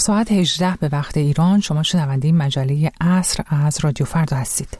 ساعت 18 به وقت ایران. شما شنونده مجله عصر از رادیو فردا هستید.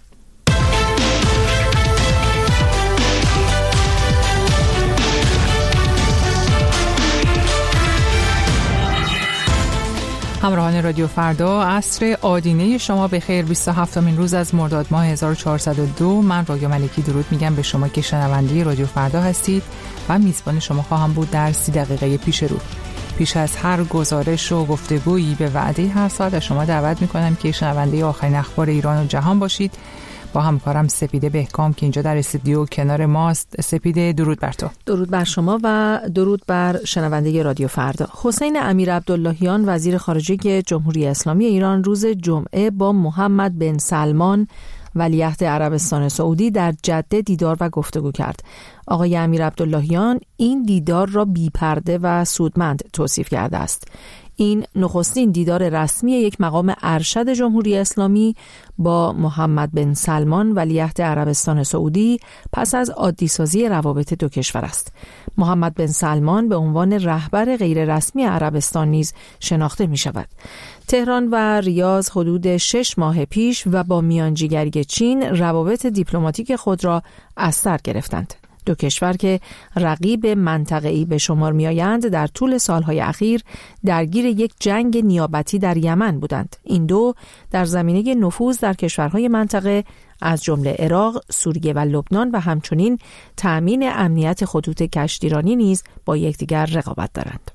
همراهان رادیو فردا، عصر آدینه شما به خیر. 27مین روز از مرداد ماه 1402. من رویا ملکی درود میگم به شما که شنونده رادیو فردا هستید و میزبان شما خواهم بود در 30 دقیقه پیش رو. پیش از هر گزارش و گفتگویی به وعده هر ساعت از شما دعوت میکنم که شنونده آخرین اخبار ایران و جهان باشید. با همکارم سپیده بهکام که اینجا در استودیو کنار ماست. سپیده، درود بر تو. درود بر شما و درود بر شنونده رادیو فردا. حسین امیرعبداللهیان وزیر خارجه جمهوری اسلامی ایران روز جمعه با محمد بن سلمان ولیعهد عربستان سعودی در جده دیدار و گفتگو کرد. آقای امیرعبداللهیان این دیدار را بی‌پرده و سودمند توصیف کرده است. این نخستین دیدار رسمی یک مقام ارشد جمهوری اسلامی با محمد بن سلمان ولیعهد عربستان سعودی پس از عادی‌سازی روابط دو کشور است. محمد بن سلمان به عنوان رهبر غیررسمی عربستان نیز شناخته می شود. تهران و ریاض حدود 6 ماه پیش و با میانجیگری چین روابط دیپلماتیک خود را از سر گرفتند. دو کشور که رقیب منطقه‌ای به شمار می‌آیند در طول سالهای اخیر درگیر یک جنگ نیابتی در یمن بودند. این دو در زمینه نفوذ در کشورهای منطقه از جمله عراق، سوریه و لبنان و همچنین تأمین امنیت خطوط کشتیرانی نیز با یکدیگر رقابت دارند.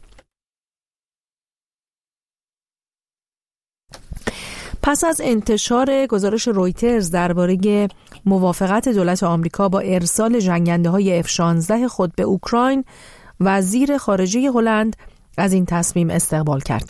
پس از انتشار گزارش رویترز درباره موافقت دولت آمریکا با ارسال جنگنده‌های F-16 خود به اوکراین، وزیر خارجه هلند از این تصمیم استقبال کرد.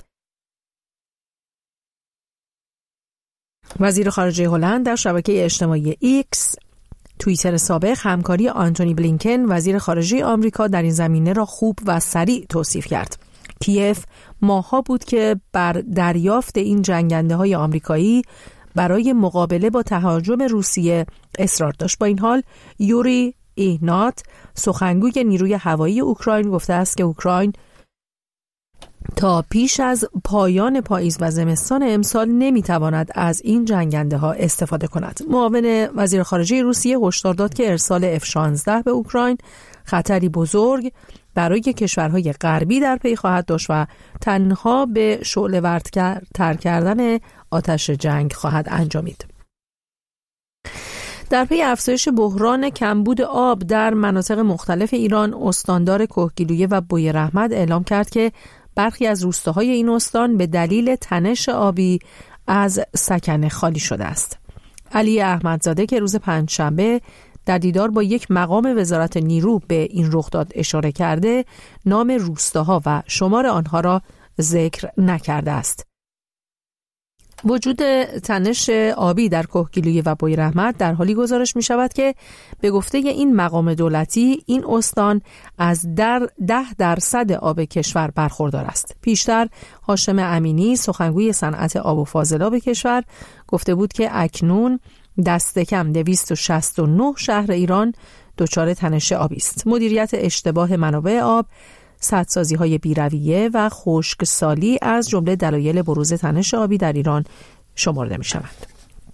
وزیر خارجه هلند در شبکه اجتماعی ایکس توییتر سابق همکاری آنتونی بلینکن وزیر خارجه آمریکا در این زمینه را خوب و سریع توصیف کرد. کیف ماه‌ها بود که بر دریافت این جنگنده‌های آمریکایی برای مقابله با تهاجم روسیه اصرار داشت. با این حال یوری ایهنات سخنگوی نیروی هوایی اوکراین گفته است که اوکراین تا پیش از پایان پاییز و زمستان امسال نمیتواند از این جنگنده‌ها استفاده کند. معاون وزیر خارجه روسیه هشدار داد که ارسال F-16 به اوکراین خطری بزرگ برای کشورهای غربی در پی خواهد داشت و تنها به شعله‌ورتر کردن آتش جنگ خواهد انجامید. در پی افزایش بحران کمبود آب در مناطق مختلف ایران، استاندار کهگیلویه و بوی رحمت اعلام کرد که برخی از روستاهای این استان به دلیل تنش آبی از سکنه خالی شده است. علی احمدزاده که روز پنجشنبه در دیدار با یک مقام وزارت نیرو به این رخداد اشاره کرده، نام روستاها و شمار آنها را ذکر نکرده است. وجود تنش آبی در کهگیلویه و بوی رحمت در حالی گزارش می شود که به گفته این مقام دولتی این استان از 10% آب کشور برخوردار است. پیشتر هاشم امینی سخنگوی صنعت آب و فاضلاب کشور گفته بود که اکنون دست کم 269 شهر ایران دچار تنش آبی است. مدیریت اشتباه منابع آب، سدسازی‌های بی‌رویه و خشکسالی از جمله دلایل بروز تنش آبی در ایران شمرده می‌شوند.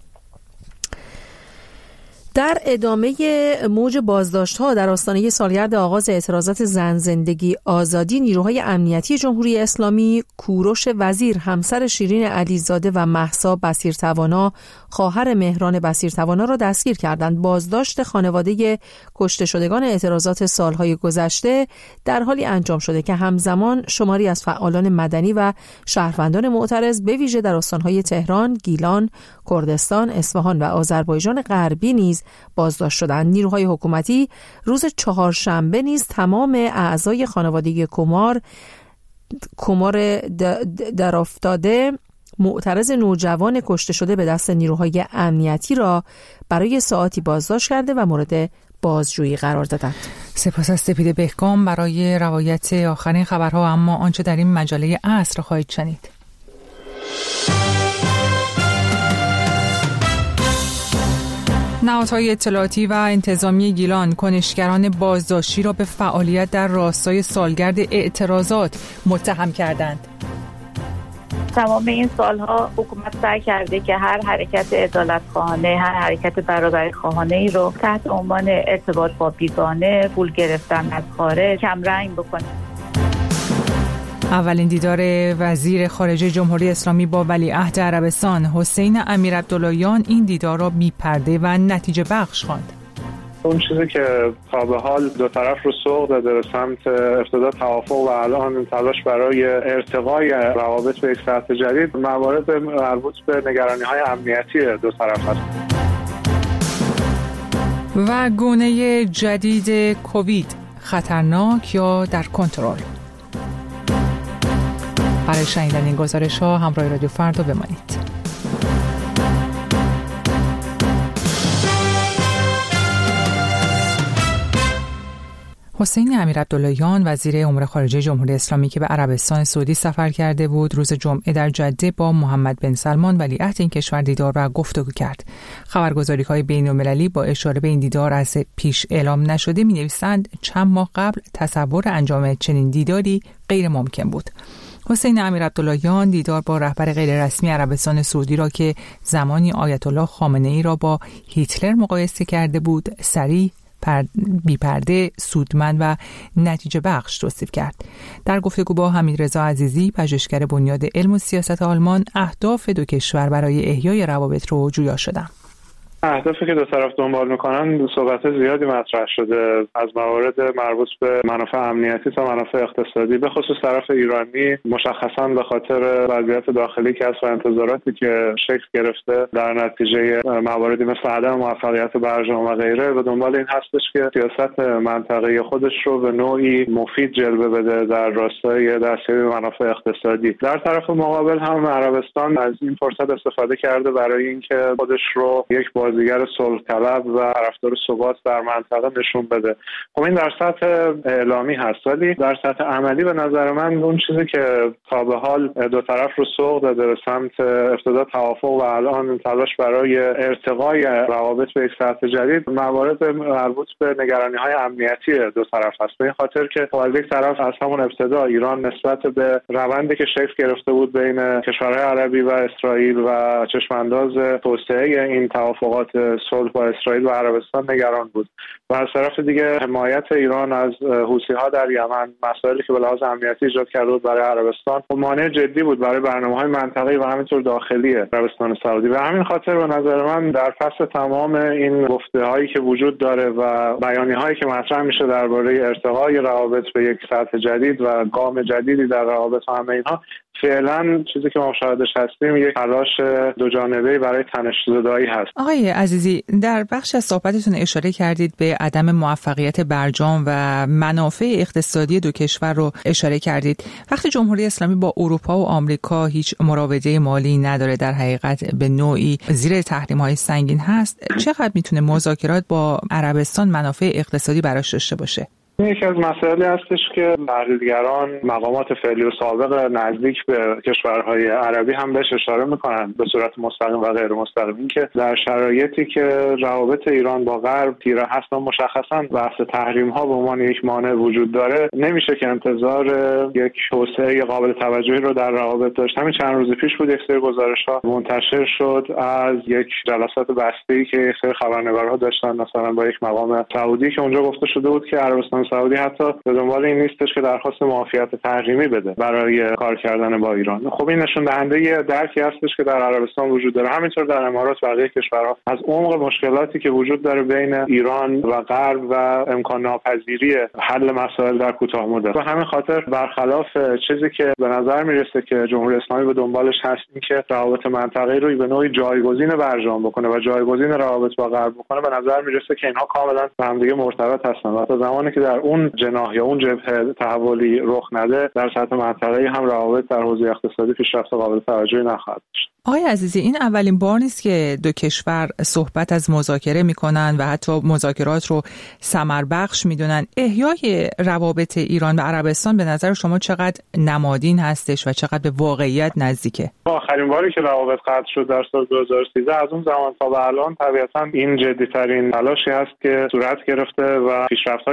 در ادامه موج بازداشت‌ها در آستانه سالگرد آغاز اعتراضات زن زندگی آزادی، نیروهای امنیتی جمهوری اسلامی کوروش وزیر همسر شیرین علیزاده و مهسا بصیرتوانا خواهر مهران بصیرتوانا را دستگیر کردند. بازداشت خانواده کشته شدگان اعتراضات سالهای گذشته در حالی انجام شده که همزمان شماری از فعالان مدنی و شهروندان معترض به ویژه در استان‌های تهران، گیلان، کردستان، اصفهان و آذربایجان غربی نیز بازداشت شدند. نیروهای حکومتی روز چهارشنبه نیز تمام اعضای خانواده کمار در افتاده معترض نوجوان کشته شده به دست نیروهای امنیتی را برای ساعاتی بازداشت کرده و مورد بازجویی قرار دادند. سپاس از سپیده بهکام برای روایت آخرین خبرها. اما آنچه در این مجله عصر خواهید شنید: نهادهای اطلاعاتی و انتظامی گیلان کنشگران بازداشتی را به فعالیت در راستای سالگرد اعتراضات متهم کردند. تمام این سالها حکومت سعی کرده که هر حرکت عدالت‌خواهانه، هر حرکت برابری خواهانه‌ای رو تحت عنوان ارتباط با بیگانه، پول گرفتن از خارج کمرنگ بکنه. اولین دیدار وزیر خارجه جمهوری اسلامی با ولیعهد عربستان حسین امیرعبداللهیان این دیدار را بی‌پرده و نتیجه بخش خواند. اون چیزی که تا به حال دو طرف رو سوق داده به سمت ارتداد توافق و الان تلاش برای ارتقای روابط به یک سطح جدید، موارد مربوط به نگرانی‌های امنیتی دو طرف هست. و گونه جدید کووید خطرناک یا در کنترل؟ برای شنیدن این گزارش‌ها همراه رادیو فردا بمانید. حسین امیرعبداللهیان وزیر امور خارجه جمهوری اسلامی که به عربستان سعودی سفر کرده بود، روز جمعه در جده با محمد بن سلمان ولیعهد این کشور دیدار و گفتگو کرد. خبرگزاری‌های بین‌المللی با اشاره به این دیدار از پیش اعلام نشده می‌نویسند چند ماه قبل تصور انجام چنین دیداری غیر ممکن بود. حسین امیرعبداللهیان دیدار با رهبر غیررسمی عربستان سعودی را که زمانی آیت الله خامنه‌ای را با هیتلر مقایسه کرده بود، سریع، بی‌پرده، سودمند و نتیجه بخش توصیف کرد. در گفتگو با حمیدرضا عزیزی، پژوهشگر بنیاد علم و سیاست آلمان، اهداف دو کشور برای احیای روابط رو جویا شدند. اهدافی که دو طرف دنبال میکنن صحبت زیادی مطرح شده، از موارد مربوط به منافع امنیتی تا منافع اقتصادی. به خصوص طرف ایرانی مشخصا به خاطر وضعیت داخلی که هست و انتظاراتی که شکل گرفته در نتیجه مواردی مثل عدم موفقیت برجام و غیره، به دنبال این هستش که سیاست منطقه‌ای خودش رو به نوعی مفید جلوه بده در راستای دستیابی به منافع اقتصادی. در طرف مقابل هم عربستان از این فرصت استفاده کرده برای اینکه خودش رو یک بازیگر صلح طلب و طرفدار ثبات در منطقه نشون بده. خب این در سطح اعلامی هست، ولی در سطح عملی به نظر من اون چیزی که تا به حال دو طرف رو سوق داده به سمت ارتداد توافق و الان تلاش برای ارتقای روابط به یک سطح جدید، موارد مربوط به نگرانی‌های امنیتی دو طرف هست. به این خاطر که از یک طرف از همون ابتدا ایران نسبت به روندی که شکل گرفته بود بین کشورهای عربی و اسرائیل و چشمانداز توسعه این توافقات صلح با اسرائیل و عربستان نگران بود و از طرف دیگه حمایت ایران از حوثی‌ها در یمن، مسائلی که به لحاظ امنیتی ایجاد کرده بود برای عربستان، مانع جدی بود برای برنامه‌های منطقه‌ای و همینطور داخلی عربستان سعودی. و همین خاطر به نظر من در پس تمام این گفته‌هایی که وجود داره و بیانیه‌هایی که مطرح میشه درباره ارتقای روابط به یک سطح جدید و گام جدیدی در روابط و همه اینها، فعلا چیزی که ما شاهدش هستیم یک تلاش دو جانبه‌ای برای تنش زدایی هست. آقای عزیزی، در بخش از صحبتتون اشاره کردید به عدم موفقیت برجام و منافع اقتصادی دو کشور رو اشاره کردید. وقتی جمهوری اسلامی با اروپا و آمریکا هیچ مراوده مالی نداره، در حقیقت به نوعی زیر تحریم‌های سنگین هست، چقدر میتونه مذاکرات با عربستان منافع اقتصادی براش داشته باشه؟ یکی از مسائلی هستش که تحلیلگران مقامات فعلی و سابق نزدیک به کشورهای عربی هم بهش اشاره میکنن به صورت مستقیم و غیر مستقیم، این که در شرایطی که روابط ایران با غرب تیره هست و مشخصا بحث تحریم ها به عنوان یک مانع وجود داره، نمیشه که انتظار یک توسعه قابل توجهی رو در روابط داشت. همین چند روز پیش بود یک سری گزارش ها منتشر شد از یک جلسات بسته‌ای که یک سری خبرنگارها داشتن، مثلا با یک مقام سعودی، که اونجا گفته شده بود که عربستان سعودی حتی به دنبال این نیستش که درخواست معافیت تحریمی بده برای کار کردن با ایران. خب این نشون دهنده درکی هستش که در عربستان وجود داره. همینطور در امارات و بقیه کشورها از عمق مشکلاتی که وجود داره بین ایران و غرب و امکان ناپذیری حل مسائل در کوتاه مدت. و همین خاطر برخلاف چیزی که به نظر میرسه که جمهوری اسلامی به دنبالش هست، این که روابط منطقه‌ای رو به نوعی جایگزین برجام بکنه و جایگزین روابط با غرب بکنه، به نظر میرسه که اینها کاملا با هم دیگه مرتبط هستن و تا زمانی که در اون جناح یا اون جبهه تحولی رخ نده، در سطح منطقه‌ای هم روابط در حوزه اقتصادی پیشرفت قابل توجهی نخواهد داشت. آقای عزیزی، این اولین بار نیست که دو کشور صحبت از مذاکره میکنن و حتی مذاکرات رو ثمربخش میدونن. احیای روابط ایران و عربستان به نظر شما چقدر نمادین هستش و چقدر به واقعیت نزدیکه؟ آخرین باری که روابط قطع شد در سال 2013، از اون زمان تا به الان طبیعتاً این جدی‌ترین تلاشی هست که صورت گرفته و پیشرفت‌هایی که وجود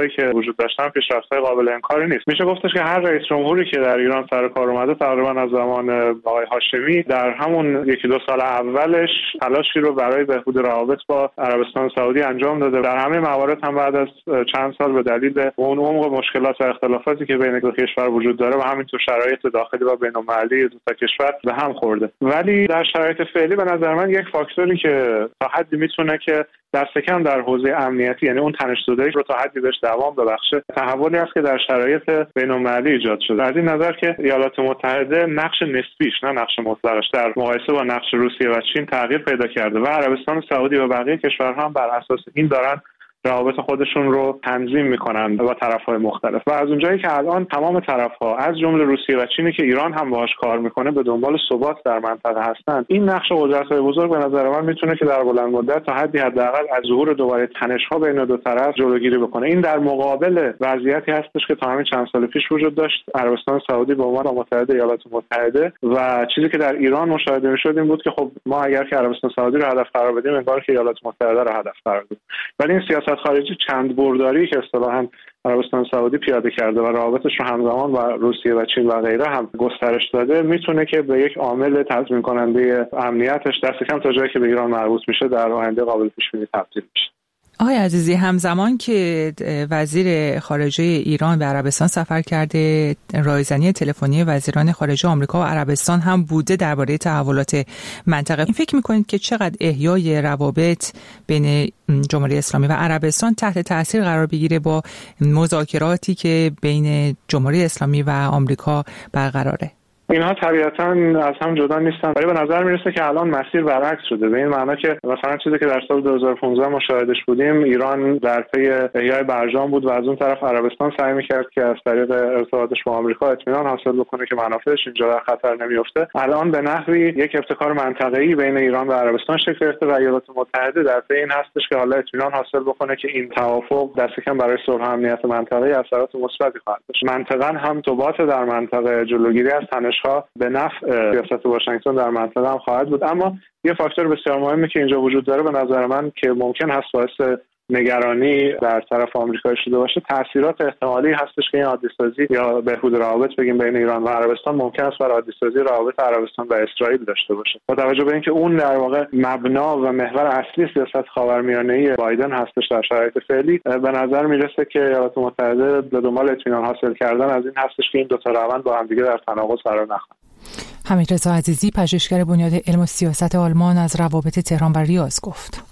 وجود داشتن پیشرفت‌های قابل انکاری نیست. میشه گفتش که هر رئیس جمهوری که در ایران سر کار اومده تقریبا از زمان آقای هاشمی در همون یکی دو سال اولش تلاشی رو برای بهبود روابط با عربستان سعودی انجام داده. در همه موارد هم بعد از چند سال به دلیل اون عمق مشکلات و اختلافاتی که بین دو کشور وجود داره و همینطور شرایط داخلی و بین‌المللی دو تا کشور به هم خورده. ولی در شرایط فعلی به نظر من یک فاکتوری که تا حدی میتونه که دست کم در حوزه امنیتی، یعنی اون تنش‌زدایی رو تا حدی بهش دوام ببخشه، تحولی است که در شرایط بین‌المللی ایجاد شده. از این نظر که ایالات متحده نقش نسبیش نه نقش مطلقش در مقایسه با نقش روسیه و چین تغییر پیدا کرده و عربستان سعودی و بقیه کشورها هم بر اساس این دارن روابط خودشون رو تنظیم میکنن با طرف‌های مختلف و از اونجایی که الان تمام طرف‌ها از جمله روسیه و چینی که ایران هم باهاش کار میکنه به دنبال ثبات در منطقه هستند، این نقش قدرت‌های بزرگ به نظر من میتونه که در بلند مدت تا حدی حداقل از ظهور دوباره تنش‌ها بین دو طرف جلوگیری بکنه. این در مقابل وضعیتی هستش که تا همین چند سال پیش وجود داشت. عربستان سعودی به عنوان متحد ایالات متحده و چیزی که در ایران مشاهده میشد این بود که خب ما اگر که عربستان سعودی رو هدف قرار بدیم انگار که ایالات متحده رو هدف قرار بدیم. ولی این سیاست خارجی چند برداری که اصطلاحاً عربستان سعودی پیاده کرده و روابطش رو همزمان با روسیه و چین و غیره هم گسترش داده میتونه که به یک عامل تضمین کننده امنیتش دست کم تا جایی که به ایران مربوط میشه در آینده قابل پیش بینی تبدیل میشه. آقای عزیزی، همزمان که وزیر خارجه ایران به عربستان سفر کرده، رایزنی تلفنی وزیران خارجه آمریکا و عربستان هم بوده درباره تحولات منطقه. این فکر می‌کنید که چقدر احیای روابط بین جمهوری اسلامی و عربستان تحت تاثیر قرار بگیره با مذاکراتی که بین جمهوری اسلامی و آمریکا برقراره؟ اینها طبیعتاً از هم جدا نیستن، ولی به نظر میرسه که الان مسیر برعکس شده، به این معنی که مثلا چیزی که در سال 2015 مشاهدهش بودیم، ایران در پی احیای برجام بود و از اون طرف عربستان سعی می‌کرد که از طریق ارتباطش با آمریکا اطمینان حاصل بکنه که منافعش اینجا در خطر نمیفته. الان به نحوی یک ابتکار منطقه‌ای بین ایران و عربستان شکل گرفته و ایالات متحده در پی این هستش که حالا اطمینان حاصل بکنه که این توافق دست کم برای صلح و امنیت منطقه‌ای اثرات مثبتی خواهد داشت. منطقاً هم ثبات در منطقه، جلوگیری از تنش‌ها به نفع سیاست واشنگتن در منطقه هم خواهد بود. اما یه فاکتور بسیار مهمی که اینجا وجود داره به نظر من که ممکن هست باعث نگرانی در طرف آمریکا شده باشه، تاثیرات احتمالی هستش که این عادی‌سازی یا بهبود روابط بگیم بین ایران و عربستان ممکن است بر عادی‌سازی روابط عربستان و اسرائیل داشته باشه. با توجه به اینکه اون در واقع مبنا و محور اصلی سیاست خاورمیانه‌ای بایدن هستش در شرایط فعلی، به نظر میرسه که ایالات متحده به دنبال اطمینان حاصل کردن از این هستش که این دو تا روند با هم دیگه در تناقض قرار نخورن. حمیدرضا عزیزی، پژوهشگر بنیاد علم و سیاست آلمان، از روابط تهران و ریاض گفت.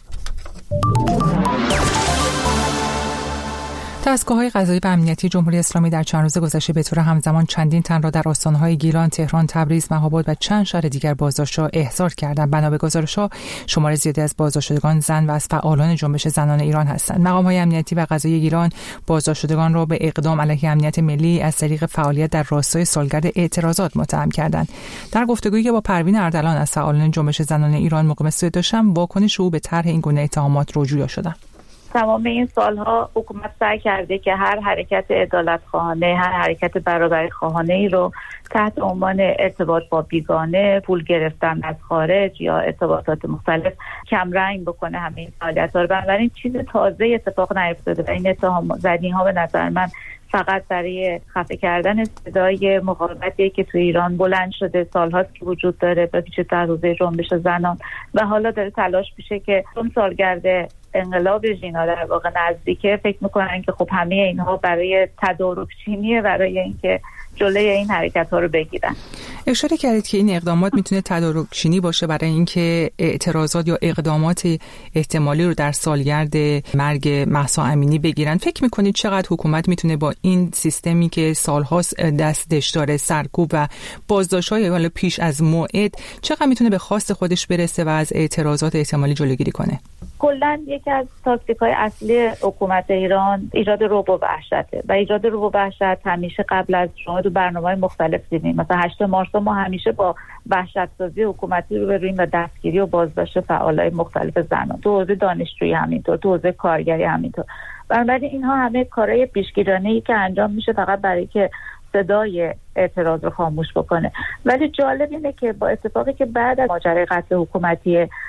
دستگاه‌های قضایی و امنیتی جمهوری اسلامی در چند روز گذشته به طور همزمان چندین تن را در آستان‌های گیلان، تهران، تبریز، مهاباد و چند شهر دیگر بازداشت احضار کردند. بنا به گزارش‌ها شمار زیادی از بازداشتگان زن و از فعالان جنبش زنان ایران هستند. مقام‌های امنیتی و قضایی گیلان بازداشتگان را به اقدام علیه امنیت ملی از طریق فعالیت در راستای سالگرد اعتراضات متهم کردند. در گفتگویی که با پروین اردلان از فعالان جنبش زنان ایران مقیم داشتم، واکنش او به طرح این گونه اتهامات رجوع شدند. تمام این سالها حکومت سعی کرده که هر حرکت عدالت‌خواهانه، هر حرکت برابری خواهانه‌ای رو تحت عنوان ارتباط با بیگانه، پول گرفتن از خارج یا ارتباطات مختلف کمرنگ بکنه همه این فعالیت‌ها رو. بنابراین چیز تازه اتفاق نیفتاده و این اتهام زدی‌ها به نظر من فقط برای خفه کردن صدای مقاومتی که تو ایران بلند شده، سال‌هاست که وجود داره به ویژه در حوزه جنبش زنان و حالا داره تلاش میشه که اون سالگرد انقلاب ژینا در واقع نزدیکه، فکر میکنن که خب همه اینها برای تدارک چینیه، برای اینکه جلوی این حرکت ها رو بگیرن. اشاره کردید که این اقدامات میتونه تدارک چینی باشه برای اینکه اعتراضات یا اقدامات احتمالی رو در سالگرد مرگ مهسا امینی بگیرن. فکر میکنید چقدر حکومت میتونه با این سیستمی که سالهاست دستش داره، سرکوب و بازداشت‌های پیش از موعد، چقدر میتونه به خواست خودش برسه و از اعتراضات احتمالی جلوگیری کنه؟ کلاً یکی از تاکتیک‌های اصلی حکومت ایران ایجاد رعب و وحشته و ایجاد رعب و وحشت همیشه قبل از شما تو برنامه‌های مختلف دیدیم. مثلا 8 مارس ما همیشه با وحشت‌سازی حکومتی روبرویم و دستگیری و بازداشت فعالای مختلف زنان، تو حوزه دانشجویی همینطور، تو حوزه کارگری همینطور. بنابراین اینها همه کارهای پیشگیرانه‌ای که انجام میشه فقط برای که صدای اعتراض رو خاموش بکنه. ولی جالب اینه که با اتفاقی که بعد از ماجرای قتل حکومتی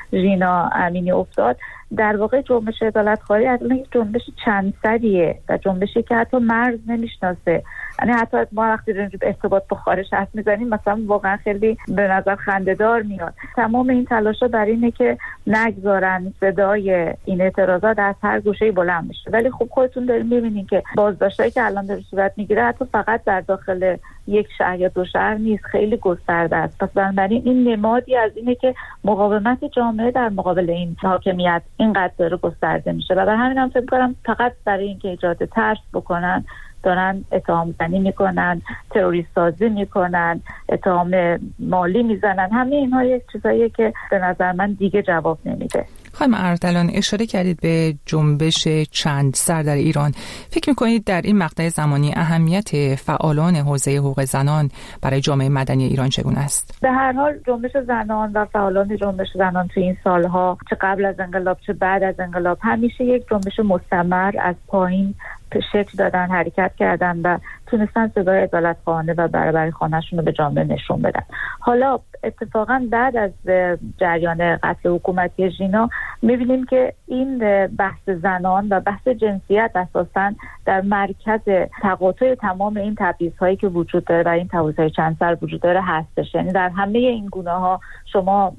ژینا امینی افتاد، در واقع جنبش عدالتخواهی اصلا یک جنبش چند سدیه و جنبشی که حتی مرز نمیشناسه. یعنی حتی ما وقتی به ارتباط با خارج حرف میزنیم مثلا واقعا خیلی به نظر خنده‌دار میاد. تمام این تلاشا برای اینه که نگذارن صدای این اعتراضات از هر گوشه‌ای بلند بشه. ولی خب خودتون دارین میبینین که بازداشتایی که الان داره صورت میگیره حتی فقط در داخل یک شهر یا دو شهر نیست، خیلی گسترده است. پس بنابراین این نمادی از اینه که مقاومت جامعه در مقابل این حاکمیت اینقدر داره گسترده میشه و برای همین هم فکر کنم فقط برای اینکه ایجاد ترس بکنن دارن اتهام زنی میکنن، تروریست سازی میکنن، اتهام مالی میزنن. همه اینها یک چیزاییه که به نظر من دیگه جواب نمیده. خانم اردلان، اشاره کردید به جنبش چند سر در ایران. فکر میکنید در این مقطع زمانی اهمیت فعالان حوزه حقوق زنان برای جامعه مدنی ایران چگونه است؟ به هر حال جنبش زنان و فعالان جنبش زنان تو این سالها، چه قبل از انقلاب چه بعد از انقلاب، همیشه یک جنبش مستمر از پایین شکل دادن، حرکت کردن و تونستن صدای عدالتخواهانه و برابری خانه‌شون رو به جامعه نشون بدن. حالا اتفاقا بعد از جریان قتل حکومتی ژینا می‌بینیم که این بحث زنان و بحث جنسیت اساساً در مرکز تقاطع تمام این تبعیض‌هایی که وجود داره و این تبعیض‌های چند سر وجود داره هستش. یعنی در همه این گونه‌ها شما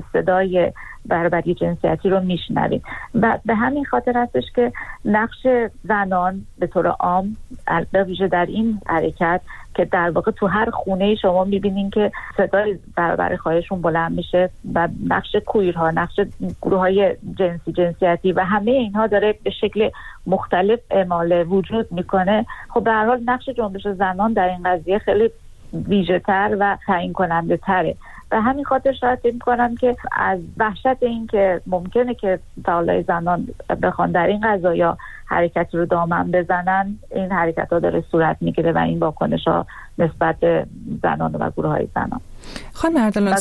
صدای برابری جنسیتی رو میشنوید و به همین خاطر هستش که نقش زنان به طور عام به ویژه در این حرکت که در واقع تو هر خونه شما میبینین که صدای برابری خواهشون بلند میشه و نقش کویرها، نقش گروه‌های جنسیتی و همه اینها داره به شکل مختلف اعمال وجود میکنه. خب به هر حال نقش جنبش زنان در این قضیه خیلی ویژه‌تر و تعیین کننده تره. به همین خاطر شاید فکر می‌کنم که از وحشت این که ممکنه که فعالای زنان بخوان در این قضایا حرکتی رو دامن بزنن، این حرکت‌ها داره صورت میگیره و این واکنش‌ها نسبت به زنان و گروه‌های زنان. خانم اردلان،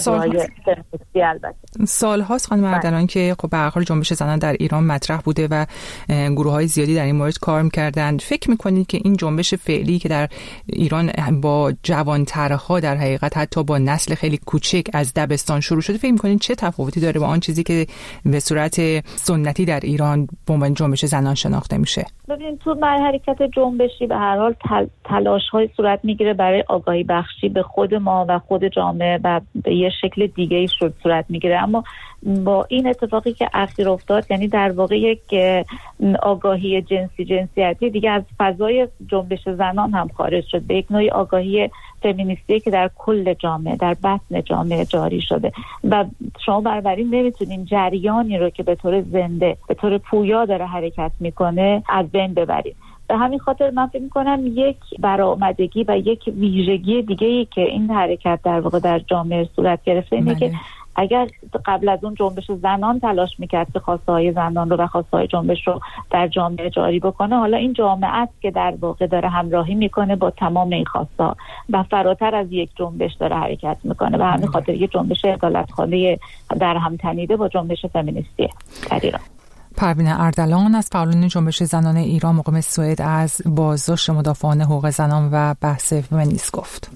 سال‌هاست خانم اردلان که خب به هر حال جنبش زنان در ایران مطرح بوده و گروه‌های زیادی در این مورد کار می‌کردن. فکر می‌کنید که این جنبش فعلی که در ایران با جوان‌ترها در حقیقت حتی با نسل خیلی کوچک از دبستان شروع شده، فکر می‌کنید چه تفاوتی داره با آن چیزی که به صورت سنتی در ایران به عنوان جنبش زنان شناخته میشه؟ ببینید تو حرکت جنبشی به هر حال تلاش‌های صورت می‌گیره برای آگاهی بخشی به خود ما و خود جامعه و به یه شکل دیگه‌ای صورت می‌گیره. اما با این اتفاقی که اخیر افتاد، یعنی در واقع یک آگاهی جنسیتی دیگه از فضای جنبش زنان هم خارج شد، به یک نوعی آگاهی فمینیستی که در کل جامعه، در بطن جامعه جاری شده و شما بنابراین نمیتونین جریانی رو که به طور زنده، به طور پویا داره حرکت میکنه از بین ببرید. به همین خاطر من فکر میکنم یک برآمدگی و یک ویژگی دیگه‌ای که این حرکت در واقع در جامعه صورت گرفته اینه که اگر قبل از اون جنبش زنان تلاش میکرد که خواسته‌های زنان رو و خواسته‌های جنبش رو در جامعه جاری بکنه، حالا این جامعه است که در واقع داره همراهی میکنه با تمام این خواسته‌ها و فراتر از یک جنبش داره حرکت میکنه و همین خاطر یک جنبش عدالتخواهی در هم تنیده با جنبش فمینیستی در ایران. پروین اردلان از فعالان جنبش زنان ایران مقیم سوئد از بازداشت مدافعان حقوق زنان و بحث فمینیست گفت.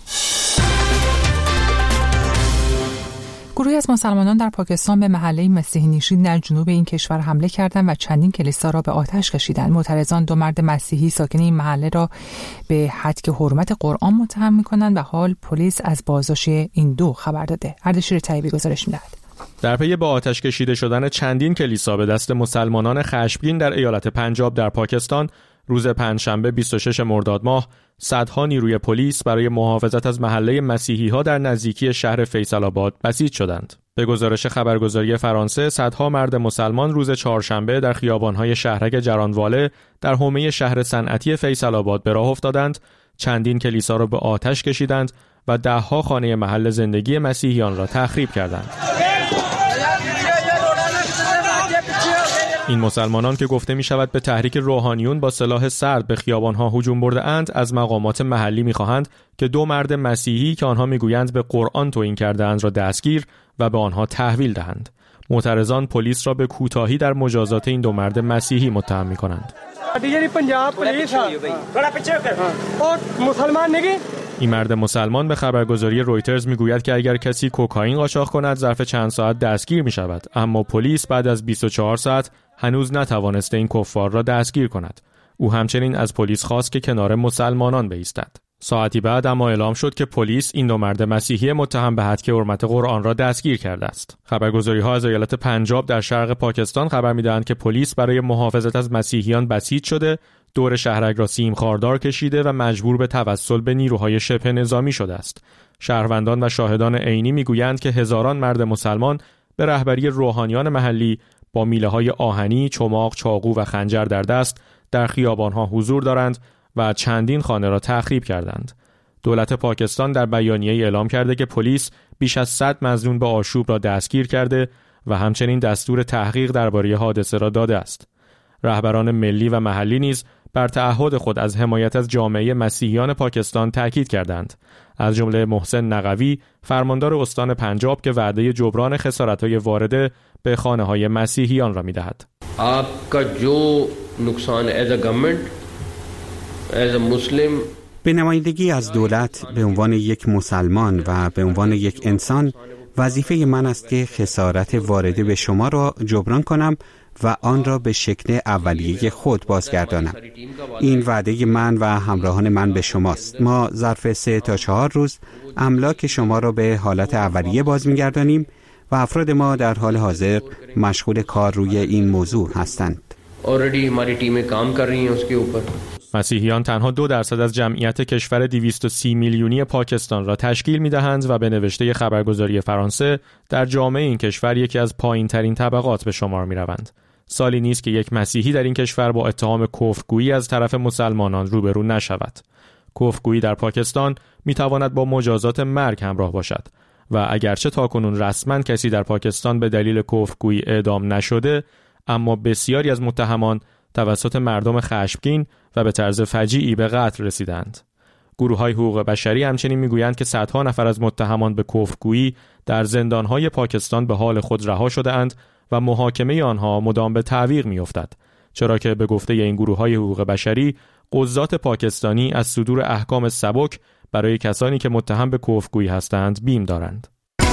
گروهی از مسلمانان در پاکستان به محله مسیحی نشین در جنوب این کشور حمله کردند و چندین کلیسا را به آتش کشیدند. معترضان دو مرد مسیحی ساکن این محله را به هتک حرمت قرآن متهم می‌کنند و حال پلیس از بازداشت این دو خبر داده. اردشیر طیبی گزارش می‌دهد. در پی با آتش کشیده شدن چندین کلیسا به دست مسلمانان خشمگین در ایالت پنجاب در پاکستان، روز پنجشنبه 26 مرداد ماه صدها نیروی پلیس برای محافظت از محله مسیحی‌ها در نزدیکی شهر فیصل آباد بسیج شدند. به گزارش خبرگزاری فرانسه، صدها مرد مسلمان روز چهارشنبه در خیابان‌های شهرک جرانواله در حومه شهر صنعتی فیصل آباد به راه افتادند، چندین کلیسا را به آتش کشیدند و ده‌ها خانه محل زندگی مسیحیان را تخریب کردند. این مسلمانان که گفته می شود به تحریک روحانیون با سلاح سرد به خیابانها هجوم برده اند، از مقامات محلی می خواهند که دو مرد مسیحی که آنها می گویند به قرآن توهین کرده اند را دستگیر و به آنها تحویل دهند. معترضان پلیس را به کوتاهی در مجازات این دو مرد مسیحی متهم می کنند. पंजाब पुलिस और मुसलमान नहीं این مرد مسلمان به خبرگزاری رویترز میگوید که اگر کسی کوکائین قاچاق کند ظرف چند ساعت دستگیر می شود، اما پلیس بعد از 24 ساعت هنوز نتوانسته این کفار را دستگیر کند. او همچنین از پلیس خواست که کنار مسلمانان بایستد. ساعتی بعد اما اعلام شد که پلیس این دو مرد مسیحی متهم به هتک حرمت قرآن را دستگیر کرده است. خبرگزاری‌ها از ایالت پنجاب در شرق پاکستان خبر می‌دهند که پلیس برای محافظت از مسیحیان بسیج شده، دور شهرک را سیم خاردار کشیده و مجبور به توسل به نیروهای شبه نظامی شده است. شهروندان و شاهدان عینی می‌گویند که هزاران مرد مسلمان به رهبری روحانیان محلی با میله‌های آهنی، چماق، چاقو و خنجر در دست در خیابان‌ها حضور دارند و چندین خانه را تخریب کردند. دولت پاکستان در بیانیه‌ای اعلام کرده که پلیس بیش از 100 مظنون به آشوب را دستگیر کرده و همچنین دستور تحقیق درباره حادثه را داده است. رهبران ملی و محلی نیز بر تعهد خود از حمایت از جامعه مسیحیان پاکستان تاکید کردند، از جمله محسن نقوی، فرماندار استان پنجاب که وعده جبران خسارت‌های وارده به خانه‌های مسیحیان را می‌دهد. आपका जो नुकसान as a government as a Muslim به نمایندگی از دولت به عنوان یک مسلمان و به عنوان یک انسان وظیفه من است که خسارت وارده به شما را جبران کنم و آن را به شکل اولیه خود بازگردانم. این وعده من و همراهان من به شماست. ما ظرف 3 تا 4 روز املاک شما را به حالت اولیه باز می‌گردانیم و افراد ما در حال حاضر مشغول کار روی این موضوع هستند. مسیحیان تنها 2% از جمعیت کشور 230 میلیونی پاکستان را تشکیل می‌دهند و به نوشته خبرگزاری فرانسه در جامعه این کشور یکی از پایین‌ترین طبقات به شمار می‌روند. سالی نیست که یک مسیحی در این کشور با اتهام کفرگویی از طرف مسلمانان روبرو نشود. کفرگویی در پاکستان می‌تواند با مجازات مرگ همراه باشد و اگرچه تاکنون رسما کسی در پاکستان به دلیل کفرگویی اعدام نشده، اما بسیاری از متهمان توسط مردم خشمگین و به طرز فجیعی به قتل رسیدند. گروه‌های حقوق بشری همچنین میگویند که صدها نفر از متهمان به کفرگویی در زندان‌های پاکستان به حال خود رها شده‌اند و محاکمه آنها مدام به تعویق می‌افتد، چرا که به گفته این گروه‌های حقوق بشری قضات پاکستانی از صدور احکام سبک برای کسانی که متهم به کفرگویی هستند بیم دارند.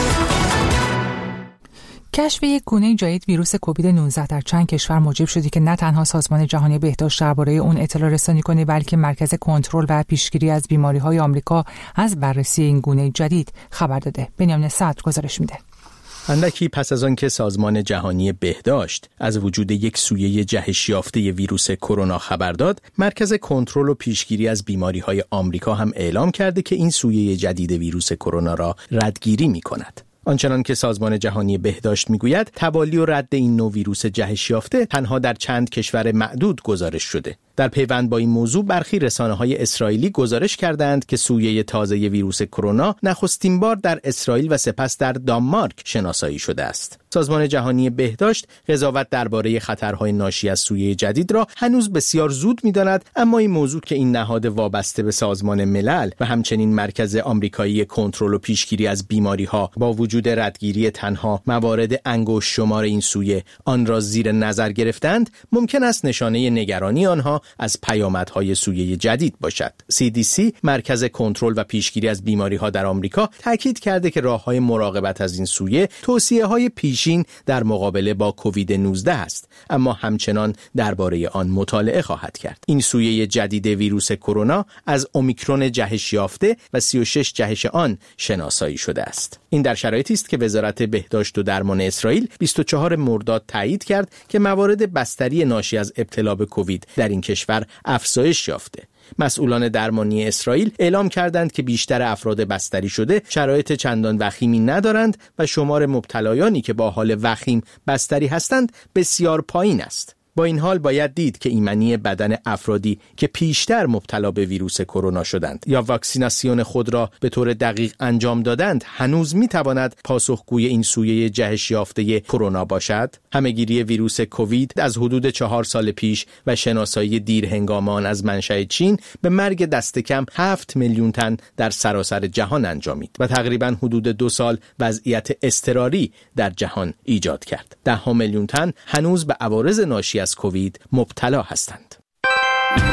کشف یک گونه جدید ویروس کووید 19 در چند کشور موجب شده که نه تنها سازمان جهانی بهداشت درباره اون اطلاع رسانی کنه، بلکه مرکز کنترل و پیشگیری از بیماری‌های آمریکا از بررسی این گونه جدید خبر داده. بنیامین صدر گزارش میده. اندکی پس از آن که سازمان جهانی بهداشت از وجود یک سویه جهش یافته ویروس کرونا خبر داد، مرکز کنترل و پیشگیری از بیماری‌های آمریکا هم اعلام کرده که این سویه جدید ویروس کرونا را ردگیری می‌کند. آنچنان که سازمان جهانی بهداشت میگوید، توالی و رد این نوع ویروس جهش یافته تنها در چند کشور معدود گزارش شده. در پیوند با این موضوع برخی رسانه‌های اسرائیلی گزارش کردند که سویه تازه ویروس کرونا نخستین بار در اسرائیل و سپس در دانمارک شناسایی شده است. سازمان جهانی بهداشت قضاوت درباره خطرهای ناشی از سویه جدید را هنوز بسیار زود می‌داند، اما این موضوع که این نهاد وابسته به سازمان ملل و همچنین مرکز آمریکایی کنترل و پیشگیری از بیماری‌ها با وجود ردگیری تنها موارد انگشت شمار این سویه آن را زیر نظر گرفتند، ممکن است نشانه نگرانی آنها از پیامدهای سویه جدید باشد. CDC مرکز کنترل و پیشگیری از بیماری‌ها در آمریکا تاکید کرده که راه‌های مراقبت از این سویه توصیه‌های پیشین در مقابله با کووید 19 است، اما همچنان درباره آن مطالعه خواهد کرد. این سویه جدید ویروس کرونا از اومیکرون جهش یافته و 36 جهش آن شناسایی شده است. این در شرایطی است که وزارت بهداشت و درمان اسرائیل 24 مرداد تایید کرد که موارد بستری ناشی از ابتلا به کووید در این کشور افزایش یافته. مسئولان درمانی اسرائیل اعلام کردند که بیشتر افراد بستری شده شرایط چندان وخیمی ندارند و شمار مبتلایانی که با حال وخیم بستری هستند بسیار پایین است. با این حال باید دید که ایمنی بدن افرادی که پیشتر مبتلا به ویروس کرونا شدند یا واکسیناسیون خود را به طور دقیق انجام دادند هنوز میتواند پاسخگوی این سویه جهش یافته کرونا باشد. همهگیری ویروس کووید از حدود 4 سال پیش و شناسایی دیر هنگام آن از منشأ چین به مرگ دست کم 7 میلیون تن در سراسر جهان انجامید و تقریباً حدود 2 سال وضعیت اضطراری در جهان ایجاد کرد. 10 میلیون تن هنوز به عوارض ناشی از کووید مبتلا هستند.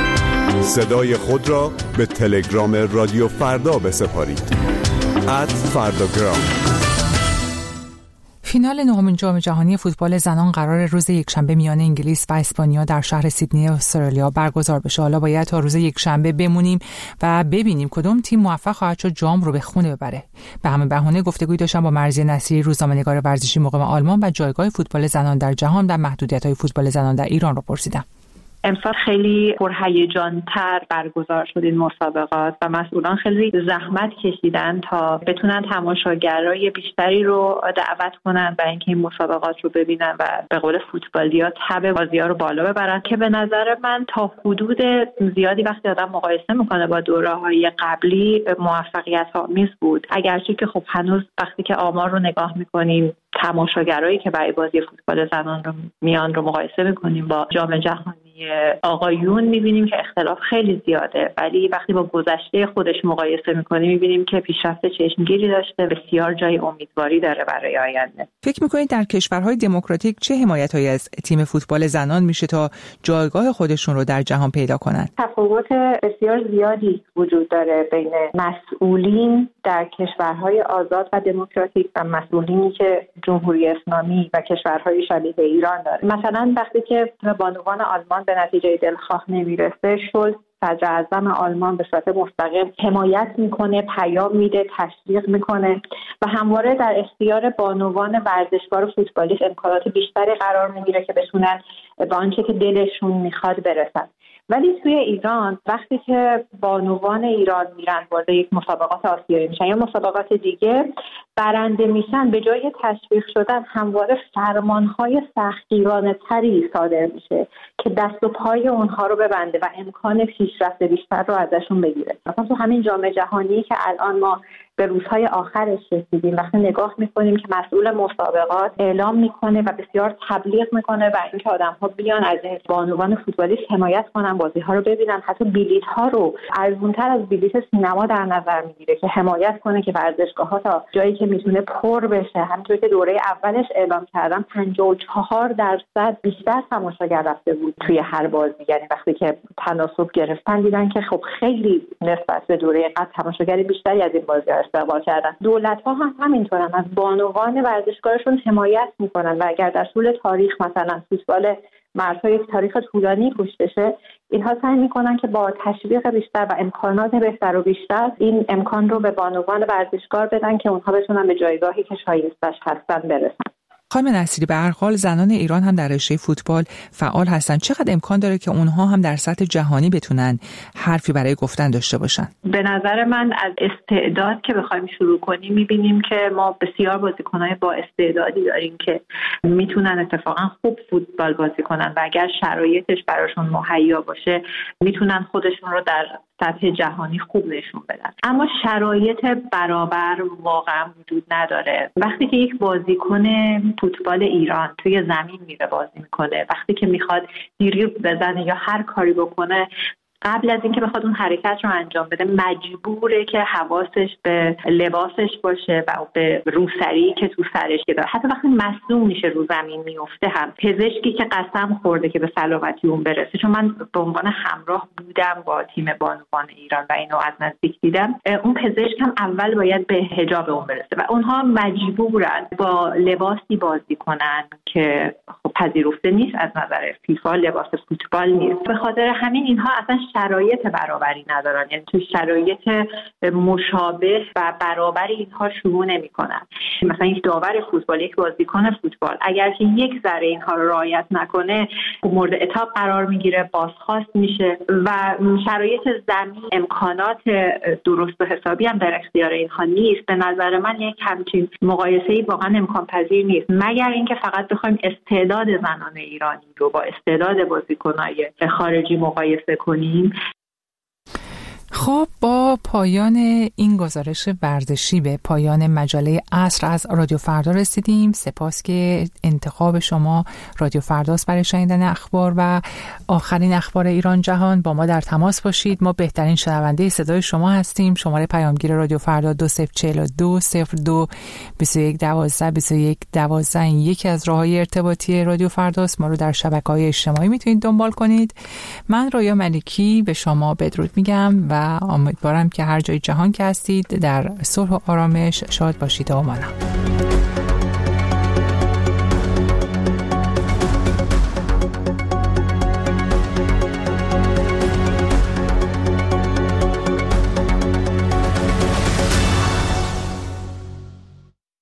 صدای خود را به تلگرام رادیو فردا بسپارید. @فرداگرام. فینال نهمین جام جهانی فوتبال زنان قرار روز یکشنبه میان انگلیس و اسپانیا در شهر سیدنی استرالیا برگزار بشه. حالا باید تا روز یکشنبه بمونیم و ببینیم کدوم تیم موفق خواهد شد جام رو به خونه ببره. به همین بهونه گفتگوی داشتم با مرضیه نصیری، روزنامه‌نگار ورزشی مقیم آلمان و جایگاه فوتبال زنان در جهان در محدودیت‌های فوتبال زنان در ایران رو پرسیدم. امسال خیلی پرهیجان‌تر برگزار شد این مسابقات و مسئولان خیلی زحمت کشیدن تا بتونن تماشاگرای بیشتری رو دعوت کنن و اینکه این مسابقات رو ببینن و به قول فوتبالی‌ها تب بازی‌ها رو بالا ببرن، که به نظر من تا حدود زیادی وقتی آدم مقایسه میکنه با دوره‌های قبلی موفقیت‌آمیز بود. اگرچه که خب هنوز وقتی که آمار رو نگاه میکنیم، تماشاگرایی که برای بازی فوتبال زنان رو میان رو مقایسه میکنیم با جام جهانی آقایون، میبینیم که اختلاف خیلی زیاده، ولی وقتی با گذشته خودش مقایسه میکنیم میبینیم که پیشرفت چشمگیری داشته، بسیار جای امیدواری داره برای آینده. فکر میکنید در کشورهای دموکراتیک چه حمایت‌هایی از تیم فوتبال زنان میشه تا جایگاه خودشون رو در جهان پیدا کنن؟ تفاوت بسیار زیادی وجود داره بین مسئولین در کشورهای آزاد و دموکراتیک و مسئولینی که جمهوری اسلامی و کشورهای شبیه ایران داره. مثلا وقتی که بانوان آلمان به نتیجه دلخواه نمیرسه، شولز صدر اعظم آلمان به صورت مستقیم حمایت میکنه، پیام میده، تشویق میکنه و همواره در اختیار بانوان ورزشکار و فوتبالیست امکانات بیشتری قرار میگیره که بتونن به آنچه که دلشون میخواد برسن. ولی توی ایران وقتی که بانوان ایران میرن وارد یک مسابقات آسیایی میشن یا مسابقات دیگه برنده میشن، به جای تشویق شدن همواره فرمانهای سختگیرانه تری صادر میشه که دست و پای اونها رو ببنده و امکان پیشرفت بیشتر رو ازشون بگیره. مثلا تو همین جام جهانی که الان ما به روزهای آخرش رسیدیم، وقتی نگاه میکنیم که مسئول مسابقات اعلام میکنه و بسیار تبلیغ میکنه و اینکه آدم‌ها بیان از بانوان فوتبالیست حمایت کنن، بازی‌ها رو ببینن، حتی بلیط‌ها رو ارزان‌تر از بلیط سینما در نظر میگیره که حمایت کنه که ورزشگاه‌ها تا جایی که میتونه پر بشه. همونطور که دوره اولش اعلام کردم 54% بیشتر تماشاگر رفته بود توی هر بازی. یعنی وقتی که تناسب گرفتن دیدن که خب خیلی نسبت به دوره قبل تماشاگر بیشتری از این بازی‌ها استقبال کردن. دولت‌ها هم همینطورن، از بانوان ورزشکارشون حمایت میکنن و اگر در طول تاریخ مثلا فوتبال مردها یک تاریخ طولانی پشتشه، اینها سعی میکنن که با تشویق بیشتر و امکانات بهتر و بیشتر این امکان رو به بانوان ورزشکار بدن که اونها بتونن به جایگاهی که شایستش هستن برسن. خانم نصیری، به هر حال زنان ایران هم در رشته فوتبال فعال هستن. چقدر امکان داره که اونها هم در سطح جهانی بتونن حرفی برای گفتن داشته باشن؟ به نظر من از استعداد که بخوایم شروع کنیم میبینیم که ما بسیار بازیکنای با استعدادی داریم که میتونن اتفاقا خوب فوتبال بازی کنن و اگر شرایطش براشون مهیا باشه میتونن خودشون رو در سطح جهانی خوب نشون بدن. اما شرایط برابر واقعا وجود نداره. وقتی که یک بازیکن فوتبال ایران توی زمین میره بازی میکنه، وقتی که میخواد دریبل بزنه یا هر کاری بکنه، قبل از اینکه بخواد اون حرکت رو انجام بده مجبوره که حواسش به لباسش باشه و به روسری که تو سرش داره. حتی وقتی مصدوم میشه رو زمین میفته هم پزشکی که قسم خورده که به سلامتی اون برسه، چون من به عنوان همراه بودم با تیم بانوان ایران و اینو از نزدیک دیدم، اون پزشک هم اول باید به حجاب اون برسه و اونها مجبورن با لباسی بازی کنن که خب پذیرفته نیست از نظر فیفا، لباس فوتبال نیست. به خاطر همین اینها اصلا شرایط برابری ندارن، یعنی تو شرایط مشابه و برابری اینها شروع نمی‌کنن. مثلا یک داور فوتبال، یک بازیکن فوتبال اگر که یک ذره اینها رو رعایت نکنه مورد عتاب قرار میگیره، بازخواست میشه و شرایط زمین، امکانات درست و حسابی هم در اختیار اینها نیست. به نظر من یک همچین مقایسه‌ای واقعا امکان پذیر نیست، مگر اینکه فقط بخوایم استعداد زنان ایرانی رو با استعداد بازیکن‌های خارجی مقایسه کنیم. خب با پایان این گزارش ورزشی به پایان مجله عصر از رادیو فردا رسیدیم. سپاس که انتخاب شما رادیو فرداست برای شنیدن اخبار و آخرین اخبار ایران جهان. با ما در تماس باشید، ما بهترین شنونده صدای شما هستیم. شماره پیامگیر رادیو فردا 2042 02 21 12 21 12 این یکی از راههای ارتباطی رادیو فرداست. ما رو در شبکه‌های اجتماعی میتونید دنبال کنید. من رویا ملکی به شما بدرود میگم و امیدوارم که هر جای جهان که هستید در صلح و آرامش شاد باشید و امانم.